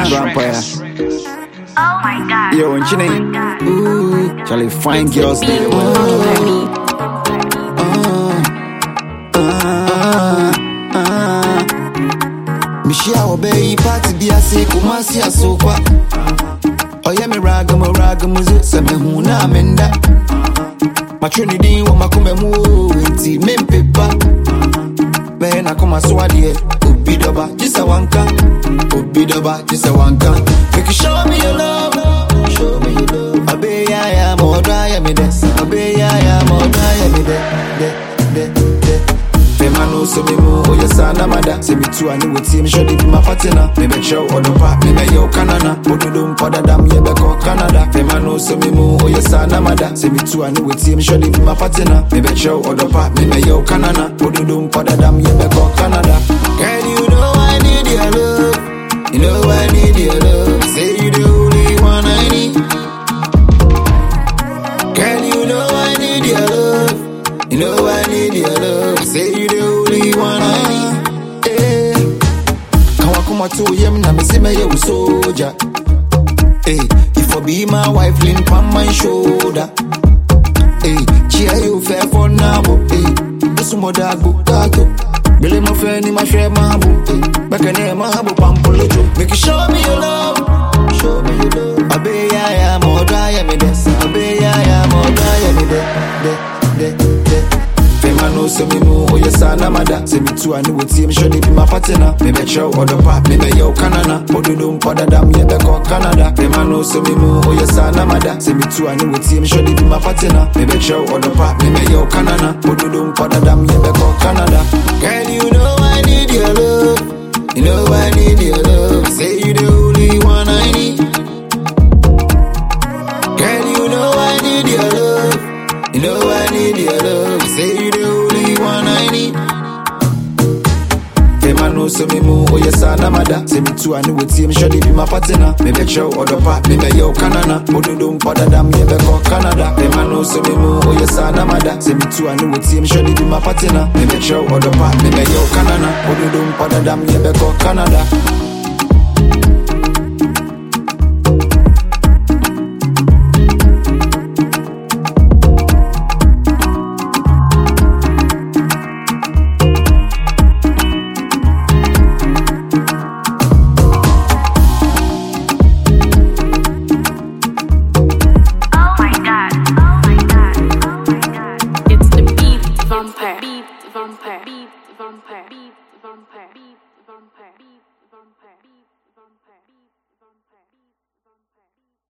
Vampire. Oh my god. Yo, and Chine. Ooh, Charlie, fine girls there. Michelle obey party be a sick, Kumasi a sofa. Oh, yeah, me ragamu, so me huna menda. My trinity, what my come move, tea, men paper. Man, I come a swadi, Ubidoba, just a wanka. Ubidoba, just a wanka. Make you show me your love, show me your love. Obey, I am more dry, me des. Obey, I am more dry, me de. Femano, so me move, oh, yes, I'm mother. Say me too, I knew what team should be my partner. Me make sure all the part, me make your canana. Podudum, Podadam, Yebeko, Canada. Femano, so me move, oh, yes, I'm mother. Say me too, I knew what team should be my partner. Me make sure all the part, me make your canana. Podudum, Podadam, Yebeko, Canada. Girl, you know I need your love. You know I need your love. Say you the only one I need. Girl, you know I need your love. You know I need your love. Say you the only one I need. Eh. Come to him, na me say me you soldier. Eh. If I be my wife, lean on my shoulder. Eh. Cheer you fair for now. Eh. This mother go gato. Billy my friend, my share my book. Eh. Back in there, my book pampolo. Make you show me your love. Show me your love. Obey, I am more dry, me des. Obey, I am more dry, me de. Femano, so me move, oh, yes, I'm mother. Say me too, I knew what team should be my partner. Me make sure all the part, me make your canana. Podudum, Podadam, Yebeko, Canada. Femano, so me move, oh, yes, I'm mother. Say me too, I knew what team should be my partner. Me make sure all the part, me make your canana. Podudum, Podadam, Yebeko, Canada. Girl, you know I need your love. You know I need your love. Say you the only one I need. Girl, you know I need your love. You know I need your love. Say you the only one I need. Femano, so me move, oh, yes, I'm mother. Say me too, I knew what team should be my partner. Me make sure all the part, me make your canana. Podudum, Podadam, Yebeko, Canada. Femano, so me move, oh, yes, I'm mother. Say me too, I knew what team should be my partner. Me make sure all the part, me make your canana. Podudum, Podadam, Yebeko, Canada. Vampire.